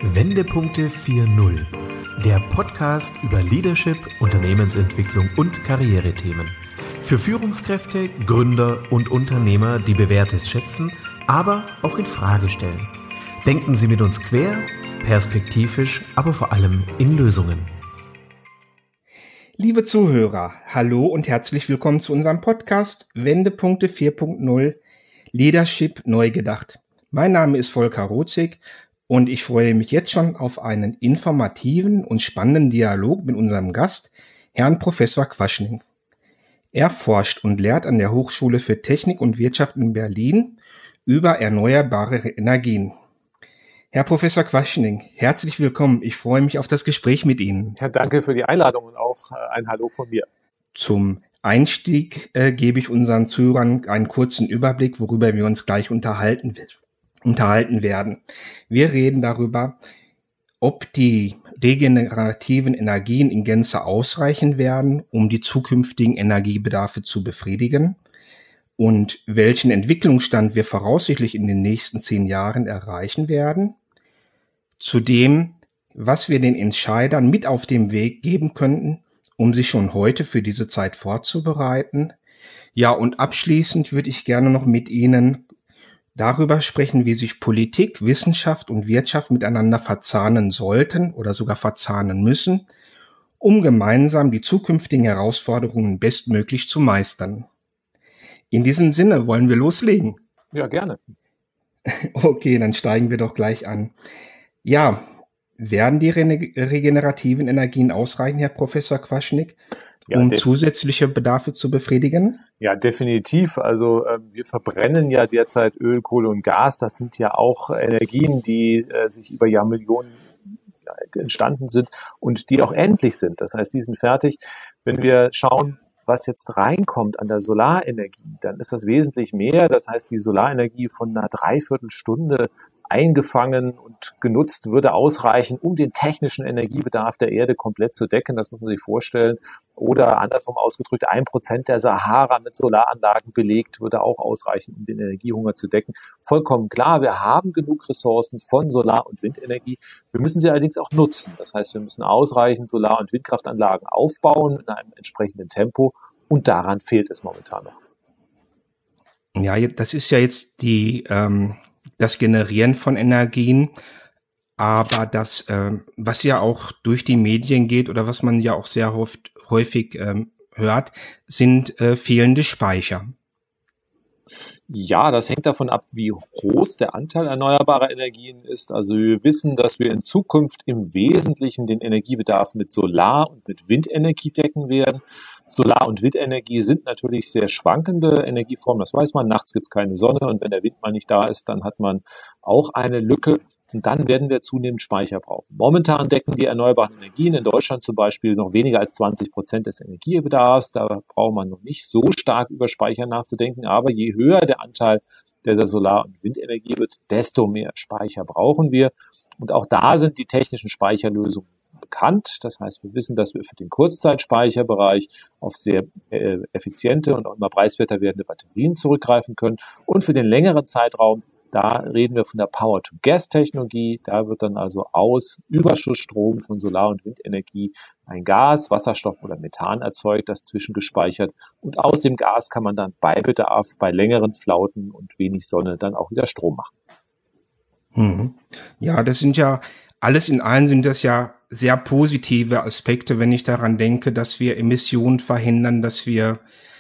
Wendepunkte 4.0, der Podcast über Leadership, Unternehmensentwicklung und Karrierethemen. Für Führungskräfte, Gründer und Unternehmer, die Bewährtes schätzen, aber auch in Frage stellen. Denken Sie mit uns quer, perspektivisch, aber vor allem in Lösungen. Liebe Zuhörer, hallo und herzlich willkommen zu unserem Podcast Wendepunkte 4.0 Leadership neu gedacht. Mein Name ist Volker Rozig und ich freue mich jetzt schon auf einen informativen und spannenden Dialog mit unserem Gast, Herrn Professor Quaschning. Er forscht und lehrt an der Hochschule für Technik und Wirtschaft in Berlin über erneuerbare Energien. Herr Professor Quaschning, herzlich willkommen. Ich freue mich auf das Gespräch mit Ihnen. Ja, danke für die Einladung und auch ein Hallo von mir. Zum Einstieg gebe ich unseren Zuhörern einen kurzen Überblick, worüber wir uns gleich unterhalten werden. Wir reden darüber, ob die regenerativen Energien in Gänze ausreichen werden, um die zukünftigen Energiebedarfe zu befriedigen und welchen Entwicklungsstand wir voraussichtlich in den nächsten 10 Jahren erreichen werden. Zudem, was wir den Entscheidern mit auf den Weg geben könnten, um sich schon heute für diese Zeit vorzubereiten. Ja, und abschließend würde ich gerne noch mit Ihnen darüber sprechen, wie sich Politik, Wissenschaft und Wirtschaft miteinander verzahnen sollten oder sogar verzahnen müssen, um gemeinsam die zukünftigen Herausforderungen bestmöglich zu meistern. In diesem Sinne wollen wir loslegen. Ja, gerne. Okay, dann steigen wir doch gleich an. Ja, werden die regenerativen Energien ausreichen, Herr Professor Quaschning, um zusätzliche Bedarfe zu befriedigen? Ja, definitiv. Also wir verbrennen ja derzeit Öl, Kohle und Gas. Das sind ja auch Energien, die sich über Jahrmillionen entstanden sind und die auch endlich sind. Das heißt, die sind fertig. Wenn wir schauen, was jetzt reinkommt an der Solarenergie, dann ist das wesentlich mehr. Das heißt, die Solarenergie von einer Dreiviertelstunde eingefangen und genutzt würde ausreichen, um den technischen Energiebedarf der Erde komplett zu decken. Das muss man sich vorstellen. Oder andersrum ausgedrückt, 1% der Sahara mit Solaranlagen belegt, würde auch ausreichen, um den Energiehunger zu decken. Vollkommen klar, wir haben genug Ressourcen von Solar- und Windenergie. Wir müssen sie allerdings auch nutzen. Das heißt, wir müssen ausreichend Solar- und Windkraftanlagen aufbauen in einem entsprechenden Tempo. Und daran fehlt es momentan noch. Ja, das ist ja jetzt das Generieren von Energien, aber das, was ja auch durch die Medien geht oder was man ja auch sehr häufig hört, sind fehlende Speicher. Ja, das hängt davon ab, wie groß der Anteil erneuerbarer Energien ist. Also wir wissen, dass wir in Zukunft im Wesentlichen den Energiebedarf mit Solar- und mit Windenergie decken werden. Solar- und Windenergie sind natürlich sehr schwankende Energieformen, das weiß man. Nachts gibt es keine Sonne und wenn der Wind mal nicht da ist, dann hat man auch eine Lücke. Und dann werden wir zunehmend Speicher brauchen. Momentan decken die erneuerbaren Energien in Deutschland zum Beispiel noch weniger als 20% des Energiebedarfs. Da braucht man noch nicht so stark über Speicher nachzudenken. Aber je höher der Anteil der Solar- und Windenergie wird, desto mehr Speicher brauchen wir. Und auch da sind die technischen Speicherlösungen bekannt. Das heißt, wir wissen, dass wir für den Kurzzeitspeicherbereich auf sehr effiziente und auch immer preiswerter werdende Batterien zurückgreifen können. Und für den längeren Zeitraum, da reden wir von der Power-to-Gas-Technologie. Da wird dann also aus Überschussstrom von Solar- und Windenergie ein Gas, Wasserstoff oder Methan erzeugt, das zwischengespeichert. Und aus dem Gas kann man dann bei Bedarf, bei längeren Flauten und wenig Sonne dann auch wieder Strom machen. Ja, das sind ja, alles in allem sind das ja sehr positive Aspekte, wenn ich daran denke, dass wir Emissionen verhindern, dass wir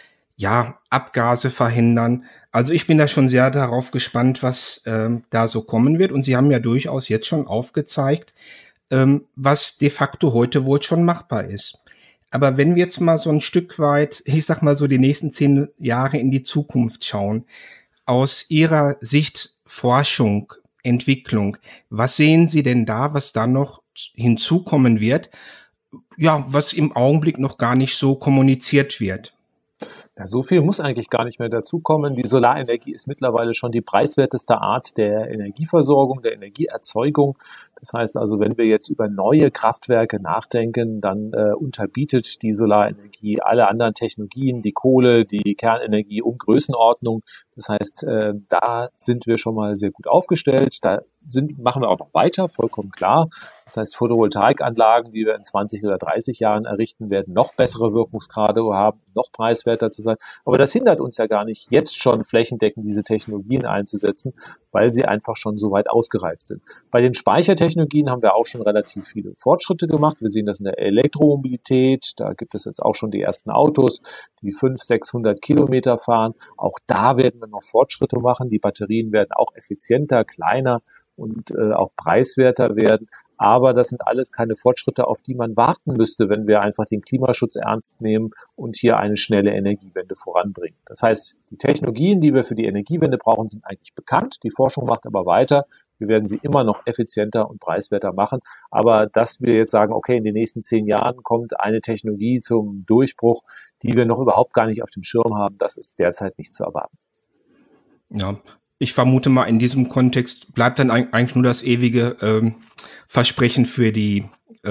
Abgase verhindern. Also ich bin da schon sehr darauf gespannt, was da so kommen wird. Und Sie haben ja durchaus jetzt schon aufgezeigt, was de facto heute wohl schon machbar ist. Aber wenn wir jetzt mal so ein Stück weit, ich sag mal so die nächsten 10 Jahre in die Zukunft schauen, aus Ihrer Sicht Forschung, Entwicklung, was sehen Sie denn da, was da noch hinzukommen wird, ja, was im Augenblick noch gar nicht so kommuniziert wird? Ja, so viel muss eigentlich gar nicht mehr dazukommen. Die Solarenergie ist mittlerweile schon die preiswerteste Art der Energieversorgung, der Energieerzeugung. Das heißt also, wenn wir jetzt über neue Kraftwerke nachdenken, dann unterbietet die Solarenergie alle anderen Technologien, die Kohle, die Kernenergie um Größenordnung. Das heißt, da sind wir schon mal sehr gut aufgestellt. Machen wir auch noch weiter, vollkommen klar. Das heißt, Photovoltaikanlagen, die wir in 20 oder 30 Jahren errichten, werden noch bessere Wirkungsgrade haben, noch preiswerter zu sein. Aber das hindert uns ja gar nicht, jetzt schon flächendeckend diese Technologien einzusetzen, weil sie einfach schon so weit ausgereift sind. Bei den Speichertechnologien haben wir auch schon relativ viele Fortschritte gemacht. Wir sehen das in der Elektromobilität. Da gibt es jetzt auch schon die ersten Autos, die 500, 600 Kilometer fahren. Auch da werden wir noch Fortschritte machen. Die Batterien werden auch effizienter, kleiner und auch preiswerter werden. Aber das sind alles keine Fortschritte, auf die man warten müsste, wenn wir einfach den Klimaschutz ernst nehmen und hier eine schnelle Energiewende voranbringen. Das heißt, die Technologien, die wir für die Energiewende brauchen, sind eigentlich bekannt. Die Forschung macht aber weiter. Wir werden sie immer noch effizienter und preiswerter machen. Aber dass wir jetzt sagen, okay, in den nächsten 10 Jahren kommt eine Technologie zum Durchbruch, die wir noch überhaupt gar nicht auf dem Schirm haben, das ist derzeit nicht zu erwarten. Ja, ich vermute mal, in diesem Kontext bleibt dann eigentlich nur das ewige Versprechen für die,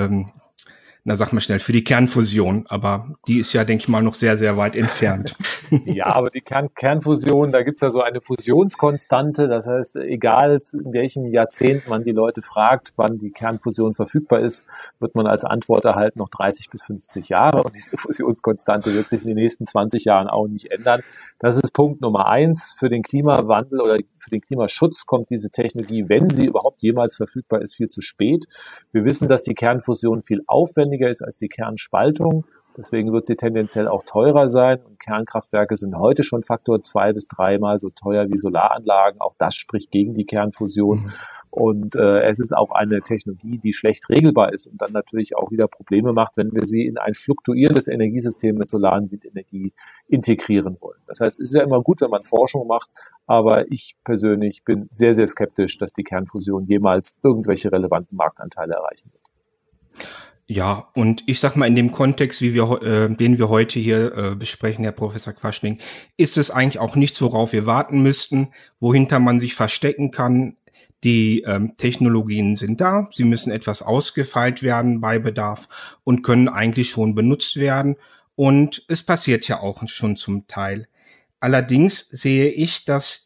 für die Kernfusion. Aber die ist ja, denke ich mal, noch sehr, sehr weit entfernt. Ja, aber die Kernfusion, da gibt's ja so eine Fusionskonstante. Das heißt, egal in welchem Jahrzehnt man die Leute fragt, wann die Kernfusion verfügbar ist, wird man als Antwort erhalten noch 30 bis 50 Jahre. Und diese Fusionskonstante wird sich in den nächsten 20 Jahren auch nicht ändern. Das ist Punkt Nummer 1. Für den Klimawandel oder für den Klimaschutz kommt diese Technologie, wenn sie überhaupt jemals verfügbar ist, viel zu spät. Wir wissen, dass die Kernfusion viel aufwendiger ist als die Kernspaltung. Deswegen wird sie tendenziell auch teurer sein. Und Kernkraftwerke sind heute schon Faktor 2 bis 3 Mal so teuer wie Solaranlagen. Auch das spricht gegen die Kernfusion. Und es ist auch eine Technologie, die schlecht regelbar ist und dann natürlich auch wieder Probleme macht, wenn wir sie in ein fluktuierendes Energiesystem mit Solar- und Windenergie integrieren wollen. Das heißt, es ist ja immer gut, wenn man Forschung macht, aber ich persönlich bin sehr, sehr skeptisch, dass die Kernfusion jemals irgendwelche relevanten Marktanteile erreichen wird. Ja, und ich sag mal, in dem Kontext, den wir heute hier besprechen, Herr Professor Quaschning, ist es eigentlich auch nichts, worauf wir warten müssten, wohinter man sich verstecken kann. Die Technologien sind da, sie müssen etwas ausgefeilt werden bei Bedarf und können eigentlich schon benutzt werden. Und es passiert ja auch schon zum Teil. Allerdings sehe ich, dass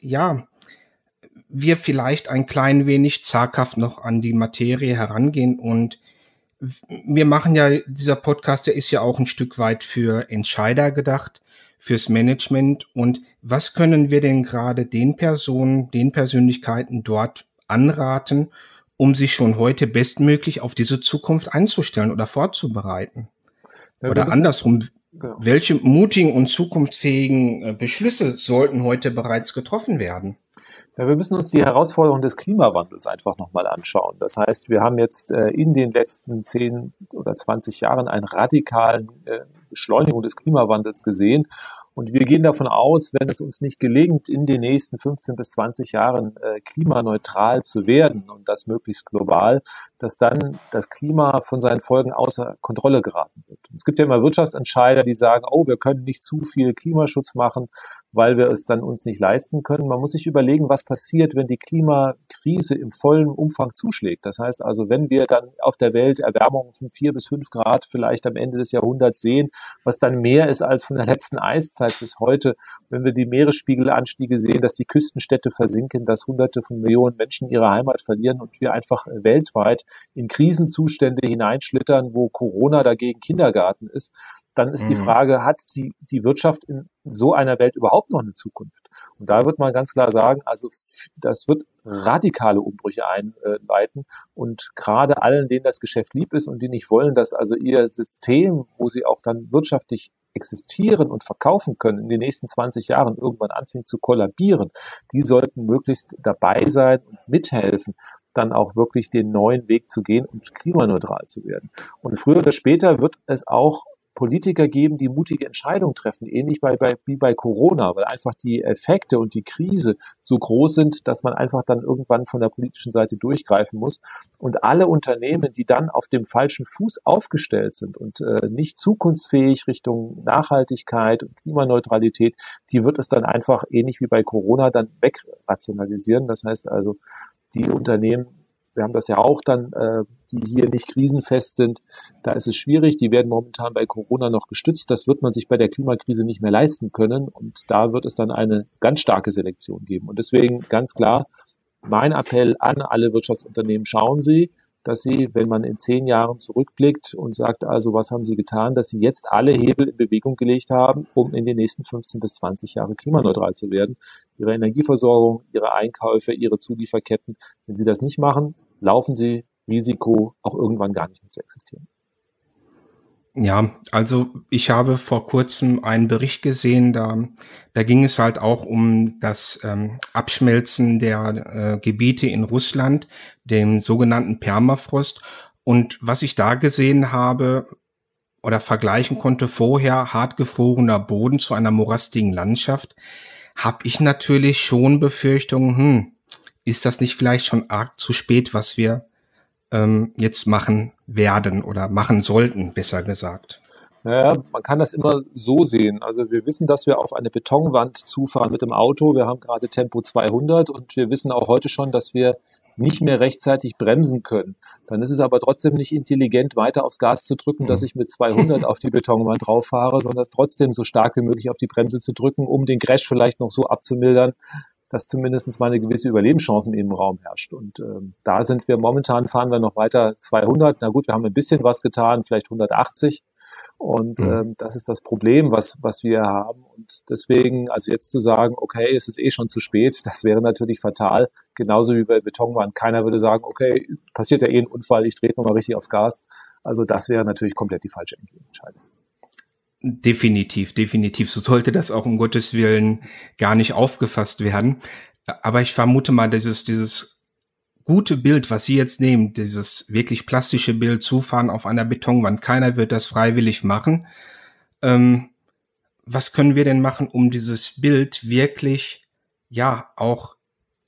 wir vielleicht ein klein wenig zaghaft noch an die Materie herangehen und wir machen ja, dieser Podcast, der ist ja auch ein Stück weit für Entscheider gedacht, fürs Management. Und was können wir denn gerade den Personen, den Persönlichkeiten dort anraten, um sich schon heute bestmöglich auf diese Zukunft einzustellen oder vorzubereiten? Ja, oder andersrum, genau. Welche mutigen und zukunftsfähigen Beschlüsse sollten heute bereits getroffen werden? Ja, wir müssen uns die Herausforderung des Klimawandels einfach nochmal anschauen. Das heißt, wir haben jetzt in den letzten 10 oder 20 Jahren eine radikale Beschleunigung des Klimawandels gesehen. Und wir gehen davon aus, wenn es uns nicht gelingt, in den nächsten 15 bis 20 Jahren klimaneutral zu werden und das möglichst global, dass dann das Klima von seinen Folgen außer Kontrolle geraten wird. Es gibt ja immer Wirtschaftsentscheider, die sagen, oh, wir können nicht zu viel Klimaschutz machen, weil wir es dann uns nicht leisten können. Man muss sich überlegen, was passiert, wenn die Klimakrise im vollen Umfang zuschlägt. Das heißt also, wenn wir dann auf der Welt Erwärmung von 4 bis 5 Grad vielleicht am Ende des Jahrhunderts sehen, was dann mehr ist als von der letzten Eiszeit bis heute, wenn wir die Meeresspiegelanstiege sehen, dass die Küstenstädte versinken, dass Hunderte von Millionen Menschen ihre Heimat verlieren und wir einfach weltweit in Krisenzustände hineinschlittern, wo Corona dagegen Kindergarten ist, dann ist die Frage, hat die Wirtschaft in so einer Welt überhaupt noch eine Zukunft? Und da wird man ganz klar sagen, also das wird radikale Umbrüche einleiten und gerade allen, denen das Geschäft lieb ist und die nicht wollen, dass also ihr System, wo sie auch dann wirtschaftlich existieren und verkaufen können, in den nächsten 20 Jahren irgendwann anfängt zu kollabieren, die sollten möglichst dabei sein und mithelfen, dann auch wirklich den neuen Weg zu gehen und klimaneutral zu werden. Und früher oder später wird es auch Politiker geben, die mutige Entscheidungen treffen, ähnlich wie bei Corona, weil einfach die Effekte und die Krise so groß sind, dass man einfach dann irgendwann von der politischen Seite durchgreifen muss. Und alle Unternehmen, die dann auf dem falschen Fuß aufgestellt sind und nicht zukunftsfähig Richtung Nachhaltigkeit und Klimaneutralität, die wird es dann einfach ähnlich wie bei Corona dann wegrationalisieren. Das heißt also, die Unternehmen wir haben das ja auch dann, die hier nicht krisenfest sind, da ist es schwierig. Die werden momentan bei Corona noch gestützt. Das wird man sich bei der Klimakrise nicht mehr leisten können. Und da wird es dann eine ganz starke Selektion geben. Und deswegen ganz klar, mein Appell an alle Wirtschaftsunternehmen, schauen Sie, dass Sie, wenn man in 10 Jahren zurückblickt und sagt, also was haben Sie getan, dass Sie jetzt alle Hebel in Bewegung gelegt haben, um in den nächsten 15 bis 20 Jahre klimaneutral zu werden. Ihre Energieversorgung, Ihre Einkäufe, Ihre Zulieferketten. Wenn Sie das nicht machen, laufen Sie Risiko, auch irgendwann gar nicht mehr zu existieren. Ja, also ich habe vor kurzem einen Bericht gesehen, da ging es halt auch um das Abschmelzen der Gebiete in Russland, dem sogenannten Permafrost. Und was ich da gesehen habe oder vergleichen konnte, vorher hartgefrorener Boden zu einer morastigen Landschaft, habe ich natürlich schon Befürchtungen, ist das nicht vielleicht schon arg zu spät, was wir jetzt machen werden oder machen sollten, besser gesagt. Naja, man kann das immer so sehen. Also wir wissen, dass wir auf eine Betonwand zufahren mit dem Auto. Wir haben gerade Tempo 200 und wir wissen auch heute schon, dass wir nicht mehr rechtzeitig bremsen können. Dann ist es aber trotzdem nicht intelligent, weiter aufs Gas zu drücken, dass ich mit 200 auf die Betonwand drauf fahre, sondern es trotzdem so stark wie möglich auf die Bremse zu drücken, um den Crash vielleicht noch so abzumildern, dass zumindest mal eine gewisse Überlebenschance im Innenraum herrscht. Und da sind wir momentan, fahren wir noch weiter 200. Na gut, wir haben ein bisschen was getan, vielleicht 180. Und das ist das Problem, was wir haben. Und deswegen, also jetzt zu sagen, okay, es ist eh schon zu spät, das wäre natürlich fatal. Genauso wie bei Betonwand. Keiner würde sagen, okay, passiert ja eh ein Unfall, ich trete nochmal richtig aufs Gas. Also das wäre natürlich komplett die falsche Entscheidung. Definitiv. So sollte das auch um Gottes Willen gar nicht aufgefasst werden. Aber ich vermute mal, dieses gute Bild, was Sie jetzt nehmen, dieses wirklich plastische Bild, Zufahren auf einer Betonwand, keiner wird das freiwillig machen. Was können wir denn machen, um dieses Bild wirklich, ja, auch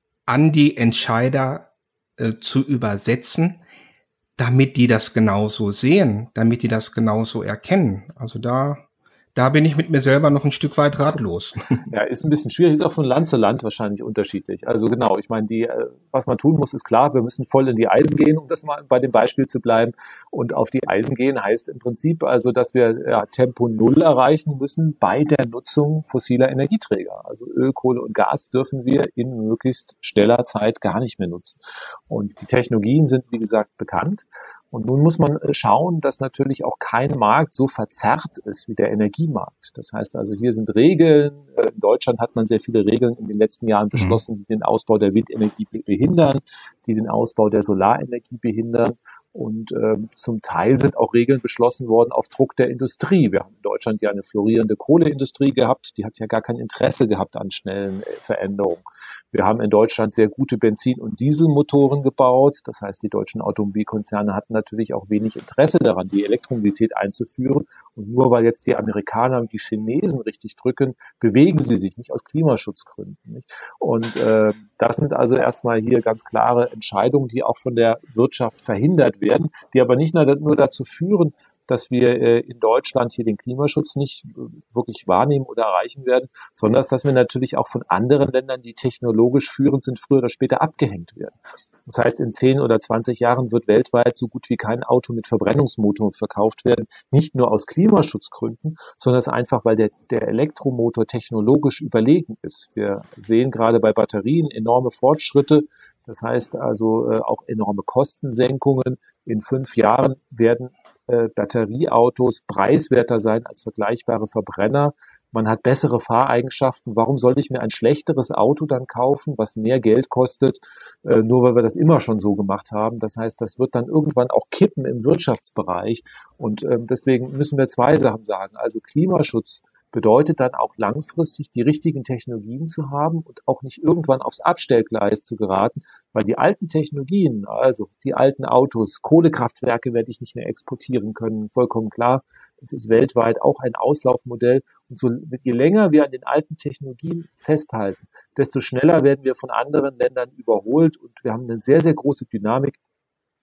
an die Entscheider zu übersetzen, damit die das genauso sehen, damit die das genauso erkennen? Also da bin ich mit mir selber noch ein Stück weit ratlos. Ja, ist ein bisschen schwierig, ist auch von Land zu Land wahrscheinlich unterschiedlich. Also genau, ich meine, was man tun muss, ist klar, wir müssen voll in die Eisen gehen, um das mal bei dem Beispiel zu bleiben. Und auf die Eisen gehen heißt im Prinzip also, dass wir Tempo Null erreichen müssen bei der Nutzung fossiler Energieträger. Also Öl, Kohle und Gas dürfen wir in möglichst schneller Zeit gar nicht mehr nutzen. Und die Technologien sind, wie gesagt, bekannt. Und nun muss man schauen, dass natürlich auch kein Markt so verzerrt ist wie der Energiemarkt. Das heißt also, hier sind Regeln. In Deutschland hat man sehr viele Regeln in den letzten Jahren beschlossen, die den Ausbau der Windenergie behindern, die den Ausbau der Solarenergie behindern. Und zum Teil sind auch Regeln beschlossen worden auf Druck der Industrie. Wir haben in Deutschland ja eine florierende Kohleindustrie gehabt, die hat ja gar kein Interesse gehabt an schnellen Veränderungen. Wir haben in Deutschland sehr gute Benzin- und Dieselmotoren gebaut. Das heißt, die deutschen Automobilkonzerne hatten natürlich auch wenig Interesse daran, die Elektromobilität einzuführen. Und nur weil jetzt die Amerikaner und die Chinesen richtig drücken, bewegen sie sich nicht aus Klimaschutzgründen. Nicht? Und das sind also erstmal hier ganz klare Entscheidungen, die auch von der Wirtschaft verhindert werden, die aber nicht nur dazu führen, dass wir in Deutschland hier den Klimaschutz nicht wirklich wahrnehmen oder erreichen werden, sondern dass wir natürlich auch von anderen Ländern, die technologisch führend sind, früher oder später abgehängt werden. Das heißt, in 10 oder 20 Jahren wird weltweit so gut wie kein Auto mit Verbrennungsmotor verkauft werden, nicht nur aus Klimaschutzgründen, sondern es einfach, weil der Elektromotor technologisch überlegen ist. Wir sehen gerade bei Batterien enorme Fortschritte. Das heißt also auch enorme Kostensenkungen. In 5 Jahren werden Batterieautos preiswerter sein als vergleichbare Verbrenner. Man hat bessere Fahreigenschaften. Warum soll ich mir ein schlechteres Auto dann kaufen, was mehr Geld kostet, nur weil wir das immer schon so gemacht haben? Das heißt, das wird dann irgendwann auch kippen im Wirtschaftsbereich. Und deswegen müssen wir 2 Sachen sagen. Also Klimaschutz bedeutet dann auch langfristig die richtigen Technologien zu haben und auch nicht irgendwann aufs Abstellgleis zu geraten, weil die alten Technologien, also die alten Autos, Kohlekraftwerke werde ich nicht mehr exportieren können, vollkommen klar. Das ist weltweit auch ein Auslaufmodell. Und so, je länger wir an den alten Technologien festhalten, desto schneller werden wir von anderen Ländern überholt. Und wir haben eine sehr, sehr große Dynamik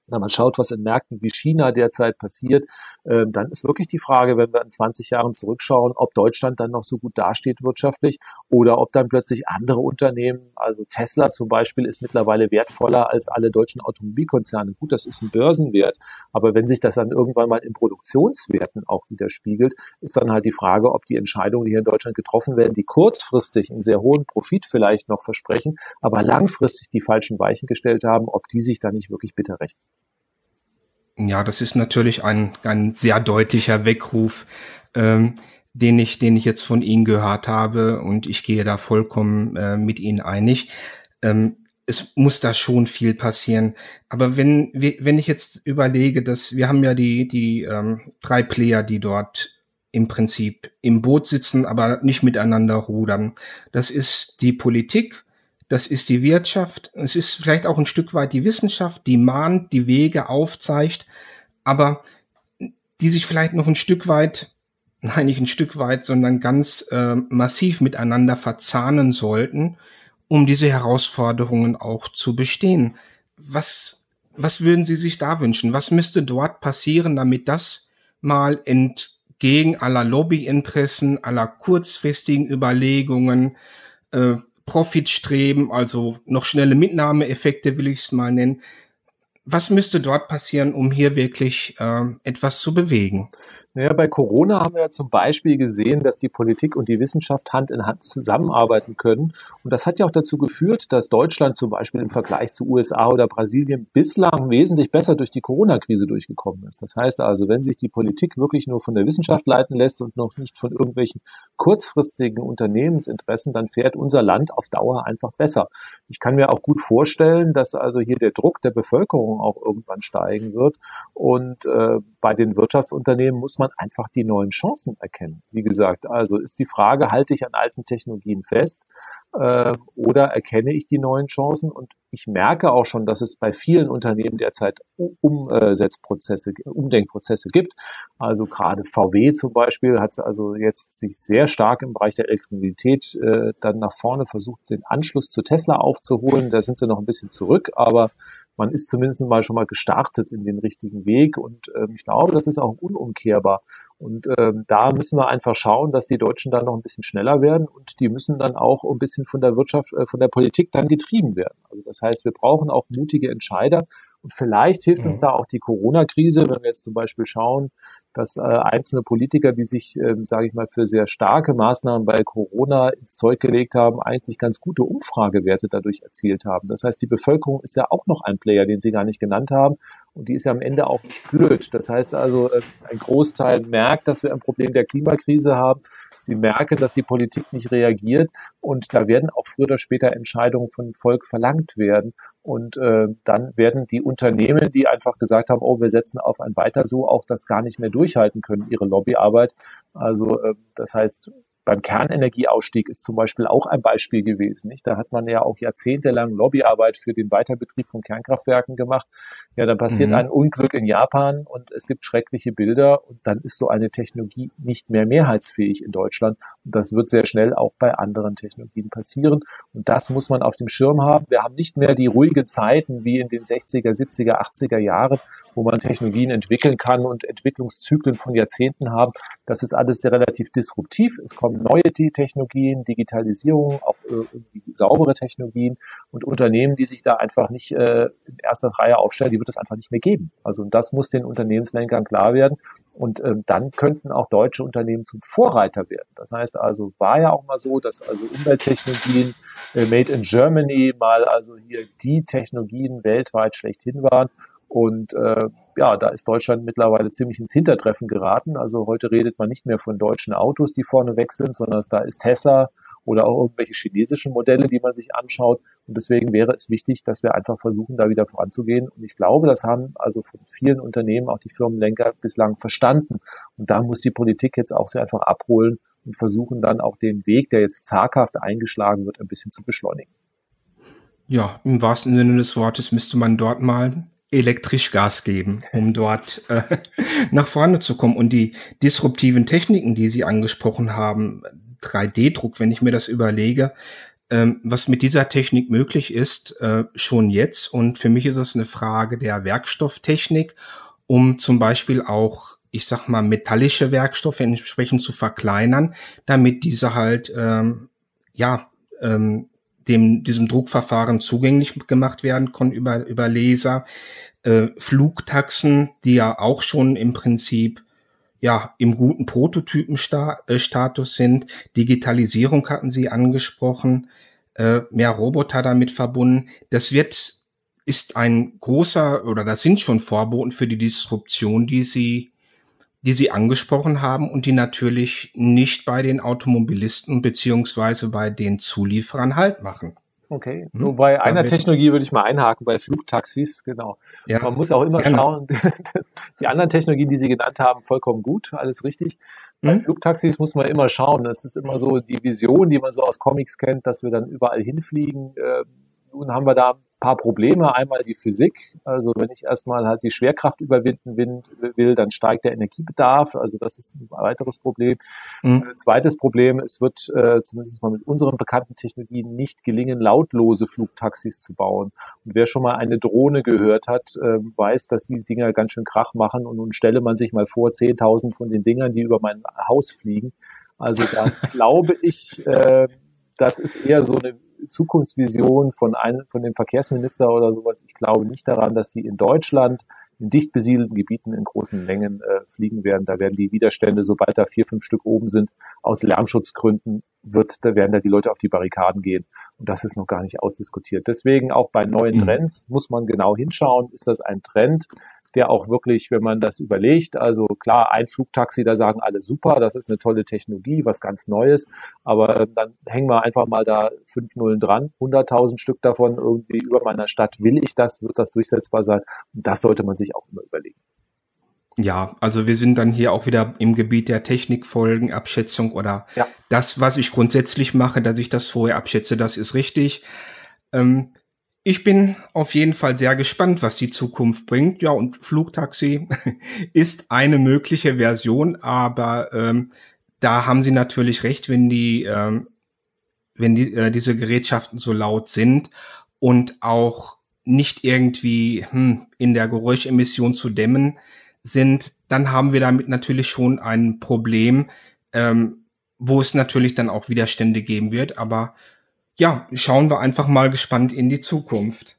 wenn man schaut, was in Märkten wie China derzeit passiert, dann ist wirklich die Frage, wenn wir in 20 Jahren zurückschauen, ob Deutschland dann noch so gut dasteht wirtschaftlich oder ob dann plötzlich andere Unternehmen, also Tesla zum Beispiel, ist mittlerweile wertvoller als alle deutschen Automobilkonzerne. Gut, das ist ein Börsenwert, aber wenn sich das dann irgendwann mal in Produktionswerten auch widerspiegelt, ist dann halt die Frage, ob die Entscheidungen, die hier in Deutschland getroffen werden, die kurzfristig einen sehr hohen Profit vielleicht noch versprechen, aber langfristig die falschen Weichen gestellt haben, ob die sich dann nicht wirklich bitter rechnen. Ja, das ist natürlich ein sehr deutlicher Weckruf, den ich jetzt von Ihnen gehört habe, und ich gehe da vollkommen mit Ihnen einig. Es muss da schon viel passieren. Aber wenn ich jetzt überlege, dass wir haben ja die 3 Player, die dort im Prinzip im Boot sitzen, aber nicht miteinander rudern. Das ist die Politik, das ist die Wirtschaft, es ist vielleicht auch ein Stück weit die Wissenschaft, die mahnt, die Wege aufzeigt, aber die sich vielleicht noch ein Stück weit, nein, nicht ein Stück weit, sondern ganz massiv miteinander verzahnen sollten, um diese Herausforderungen auch zu bestehen. Was würden Sie sich da wünschen? Was müsste dort passieren, damit das mal entgegen aller Lobbyinteressen, aller kurzfristigen Überlegungen, Profitstreben, also noch schnelle Mitnahmeeffekte will ich es mal nennen. Was müsste dort passieren, um hier wirklich etwas zu bewegen? Naja, bei Corona haben wir ja zum Beispiel gesehen, dass die Politik und die Wissenschaft Hand in Hand zusammenarbeiten können. Und das hat ja auch dazu geführt, dass Deutschland zum Beispiel im Vergleich zu USA oder Brasilien bislang wesentlich besser durch die Corona-Krise durchgekommen ist. Das heißt also, wenn sich die Politik wirklich nur von der Wissenschaft leiten lässt und noch nicht von irgendwelchen kurzfristigen Unternehmensinteressen, dann fährt unser Land auf Dauer einfach besser. Ich kann mir auch gut vorstellen, dass also hier der Druck der Bevölkerung auch irgendwann steigen wird. Und bei den Wirtschaftsunternehmen muss man einfach die neuen Chancen erkennen. Wie gesagt, also ist die Frage, halte ich an alten Technologien fest oder erkenne ich die neuen Chancen? Und ich merke auch schon, dass es bei vielen Unternehmen derzeit Umdenkprozesse gibt. Also gerade VW zum Beispiel hat also jetzt sich sehr stark im Bereich der Elektromobilität dann nach vorne versucht, den Anschluss zu Tesla aufzuholen. Da sind sie noch ein bisschen zurück, aber man ist zumindest mal schon mal gestartet in den richtigen Weg, und ich glaube, das ist auch unumkehrbar. Und da müssen wir einfach schauen, dass die Deutschen dann noch ein bisschen schneller werden, und die müssen dann auch ein bisschen von der Wirtschaft, von der Politik dann getrieben werden. Also das heißt, wir brauchen auch mutige Entscheider, und vielleicht hilft uns da auch die Corona-Krise, wenn wir jetzt zum Beispiel schauen, dass einzelne Politiker, die sich, sage ich mal, für sehr starke Maßnahmen bei Corona ins Zeug gelegt haben, eigentlich ganz gute Umfragewerte dadurch erzielt haben. Das heißt, die Bevölkerung ist ja auch noch ein Player, den Sie gar nicht genannt haben, und die ist ja am Ende auch nicht blöd. Das heißt also, ein Großteil merkt, dass wir ein Problem der Klimakrise haben. Sie merken, dass die Politik nicht reagiert, und da werden auch früher oder später Entscheidungen vom Volk verlangt werden. Und dann werden die Unternehmen, die einfach gesagt haben, oh, wir setzen auf ein Weiter so, auch das gar nicht mehr durchhalten können, ihre Lobbyarbeit. Also das heißt, beim Kernenergieausstieg ist zum Beispiel auch ein Beispiel gewesen, nicht? Da hat man ja auch jahrzehntelang Lobbyarbeit für den Weiterbetrieb von Kernkraftwerken gemacht. Ja, dann passiert ein Unglück in Japan und es gibt schreckliche Bilder, und dann ist so eine Technologie nicht mehr mehrheitsfähig in Deutschland. Und das wird sehr schnell auch bei anderen Technologien passieren. Und das muss man auf dem Schirm haben. Wir haben nicht mehr die ruhige Zeiten wie in den 60er, 70er, 80er Jahren, wo man Technologien entwickeln kann und Entwicklungszyklen von Jahrzehnten haben. Das ist alles sehr relativ disruptiv. Es kommen neue Technologien, Digitalisierung, auch irgendwie saubere Technologien, und Unternehmen, die sich da einfach nicht in erster Reihe aufstellen, die wird es einfach nicht mehr geben. Also das muss den Unternehmenslenkern klar werden, und dann könnten auch deutsche Unternehmen zum Vorreiter werden. Das heißt also, war ja auch mal so, dass also Umwelttechnologien made in Germany mal also hier die Technologien weltweit schlechthin waren. Und ja, da ist Deutschland mittlerweile ziemlich ins Hintertreffen geraten. Also heute redet man nicht mehr von deutschen Autos, die vorne weg sind, sondern da ist Tesla oder auch irgendwelche chinesischen Modelle, die man sich anschaut. Und deswegen wäre es wichtig, dass wir einfach versuchen, da wieder voranzugehen. Und ich glaube, das haben also von vielen Unternehmen auch die Firmenlenker bislang verstanden. Und da muss die Politik jetzt auch sehr einfach abholen und versuchen dann auch den Weg, der jetzt zaghaft eingeschlagen wird, ein bisschen zu beschleunigen. Ja, im wahrsten Sinne des Wortes müsste man dort mal elektrisch Gas geben, um dort nach vorne zu kommen. Und die disruptiven Techniken, die Sie angesprochen haben, 3D-Druck, wenn ich mir das überlege, was mit dieser Technik möglich ist, schon jetzt. Und für mich ist es eine Frage der Werkstofftechnik, um zum Beispiel auch, ich sag mal, metallische Werkstoffe entsprechend zu verkleinern, damit diese halt, diesem Druckverfahren zugänglich gemacht werden können über Laser. Flugtaxen, die ja auch schon im Prinzip im guten Prototypenstatus sind. Digitalisierung hatten Sie angesprochen, mehr Roboter damit verbunden. Das sind schon Vorboten für die Disruption, die Sie angesprochen haben und die natürlich nicht bei den Automobilisten beziehungsweise bei den Zulieferern Halt machen. Okay, nur bei einer Technologie würde ich mal einhaken, bei Flugtaxis, genau. Ja, man muss auch immer schauen, die anderen Technologien, die Sie genannt haben, vollkommen gut, alles richtig. Bei Flugtaxis muss man immer schauen, das ist immer so die Vision, die man so aus Comics kennt, dass wir dann überall hinfliegen. Nun haben wir da ein paar Probleme. Einmal die Physik, also wenn ich erstmal halt die Schwerkraft überwinden will, dann steigt der Energiebedarf, also das ist ein weiteres Problem. Zweites Problem, es wird zumindest mal mit unseren bekannten Technologien nicht gelingen, lautlose Flugtaxis zu bauen. Und wer schon mal eine Drohne gehört hat, weiß, dass die Dinger ganz schön Krach machen und nun stelle man sich mal vor, 10.000 von den Dingern, die über mein Haus fliegen. Also da glaube ich, das ist eher so eine Zukunftsvision von dem Verkehrsminister oder sowas. Ich glaube nicht daran, dass die in Deutschland in dicht besiedelten Gebieten in großen Mengen fliegen werden. Da werden die Widerstände, sobald da 4, 5 Stück oben sind, aus Lärmschutzgründen da werden da die Leute auf die Barrikaden gehen. Und das ist noch gar nicht ausdiskutiert. Deswegen auch bei neuen Trends muss man genau hinschauen. Ist das ein Trend, der auch wirklich, wenn man das überlegt, also klar, ein Flugtaxi, da sagen alle super, das ist eine tolle Technologie, was ganz Neues, aber dann hängen wir einfach mal da 5 Nullen dran, 100.000 Stück davon irgendwie über meiner Stadt. Will ich das? Wird das durchsetzbar sein? Und das sollte man sich auch immer überlegen. Ja, also wir sind dann hier auch wieder im Gebiet der Technikfolgenabschätzung oder das, was ich grundsätzlich mache, dass ich das vorher abschätze, das ist richtig. Ich bin auf jeden Fall sehr gespannt, was die Zukunft bringt. Ja, und Flugtaxi ist eine mögliche Version, aber da haben Sie natürlich recht, wenn diese Gerätschaften so laut sind und auch nicht irgendwie in der Geräuschemission zu dämmen sind, dann haben wir damit natürlich schon ein Problem, wo es natürlich dann auch Widerstände geben wird, aber ja, schauen wir einfach mal gespannt in die Zukunft.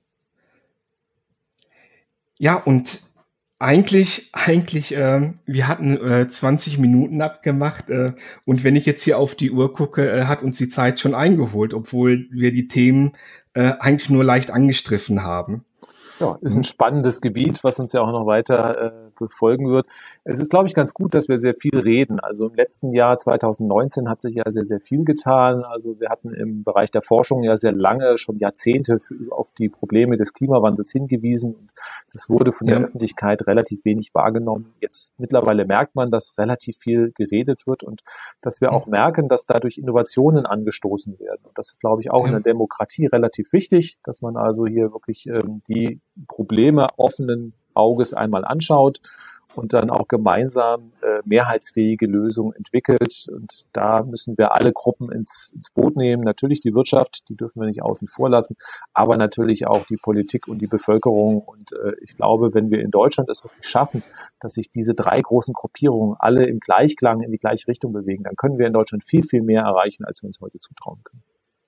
Ja, und eigentlich, wir hatten 20 Minuten abgemacht und wenn ich jetzt hier auf die Uhr gucke, hat uns die Zeit schon eingeholt, obwohl wir die Themen eigentlich nur leicht angestriffen haben. Ja, ist ein spannendes Gebiet, was uns ja auch noch weiter befolgen wird. Es ist, glaube ich, ganz gut, dass wir sehr viel reden. Also im letzten Jahr 2019 hat sich ja sehr, sehr viel getan. Also wir hatten im Bereich der Forschung ja sehr lange, schon Jahrzehnte auf die Probleme des Klimawandels hingewiesen. Und das wurde von der Öffentlichkeit relativ wenig wahrgenommen. Jetzt mittlerweile merkt man, dass relativ viel geredet wird und dass wir auch merken, dass dadurch Innovationen angestoßen werden. Und das ist, glaube ich, auch in der Demokratie relativ wichtig, dass man also hier wirklich die Probleme offenen Auges einmal anschaut und dann auch gemeinsam mehrheitsfähige Lösungen entwickelt. Und da müssen wir alle Gruppen ins Boot nehmen. Natürlich die Wirtschaft, die dürfen wir nicht außen vor lassen, aber natürlich auch die Politik und die Bevölkerung. Und ich glaube, wenn wir in Deutschland es wirklich schaffen, dass sich diese 3 großen Gruppierungen alle im Gleichklang in die gleiche Richtung bewegen, dann können wir in Deutschland viel, viel mehr erreichen, als wir uns heute zutrauen können.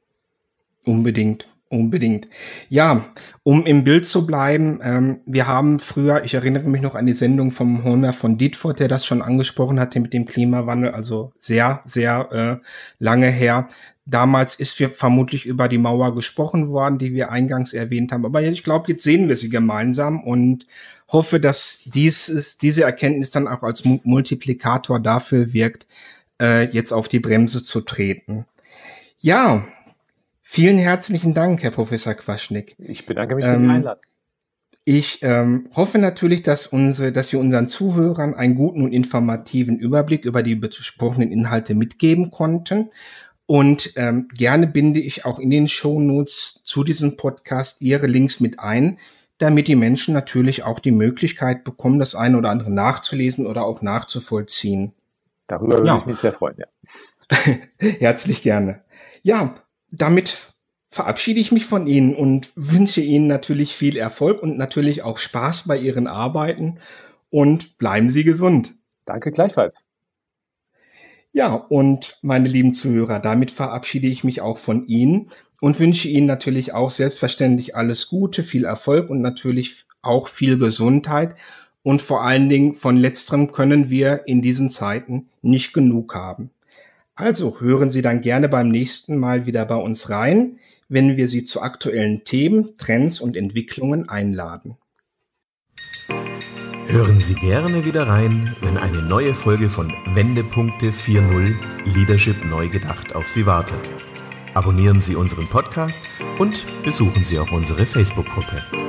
Unbedingt. Ja, um im Bild zu bleiben, wir haben früher, ich erinnere mich noch an die Sendung vom Holmer von Dietfurt, der das schon angesprochen hatte mit dem Klimawandel, also sehr, sehr lange her. Damals ist vermutlich über die Mauer gesprochen worden, die wir eingangs erwähnt haben. Aber ich glaube, jetzt sehen wir sie gemeinsam und hoffe, dass diese Erkenntnis dann auch als Multiplikator dafür wirkt, jetzt auf die Bremse zu treten. Ja, vielen herzlichen Dank, Herr Professor Quaschnik. Ich bedanke mich für die Einladung. Ich hoffe natürlich, dass wir unseren Zuhörern einen guten und informativen Überblick über die besprochenen Inhalte mitgeben konnten. Und gerne binde ich auch in den Shownotes zu diesem Podcast Ihre Links mit ein, damit die Menschen natürlich auch die Möglichkeit bekommen, das eine oder andere nachzulesen oder auch nachzuvollziehen. Darüber würde ich mich sehr freuen, ja. Herzlich gerne. Ja, damit verabschiede ich mich von Ihnen und wünsche Ihnen natürlich viel Erfolg und natürlich auch Spaß bei Ihren Arbeiten und bleiben Sie gesund. Danke gleichfalls. Ja, und meine lieben Zuhörer, damit verabschiede ich mich auch von Ihnen und wünsche Ihnen natürlich auch selbstverständlich alles Gute, viel Erfolg und natürlich auch viel Gesundheit. Und vor allen Dingen von letzterem können wir in diesen Zeiten nicht genug haben. Also hören Sie dann gerne beim nächsten Mal wieder bei uns rein, wenn wir Sie zu aktuellen Themen, Trends und Entwicklungen einladen. Hören Sie gerne wieder rein, wenn eine neue Folge von Wendepunkte 4.0 Leadership neu gedacht auf Sie wartet. Abonnieren Sie unseren Podcast und besuchen Sie auch unsere Facebook-Gruppe.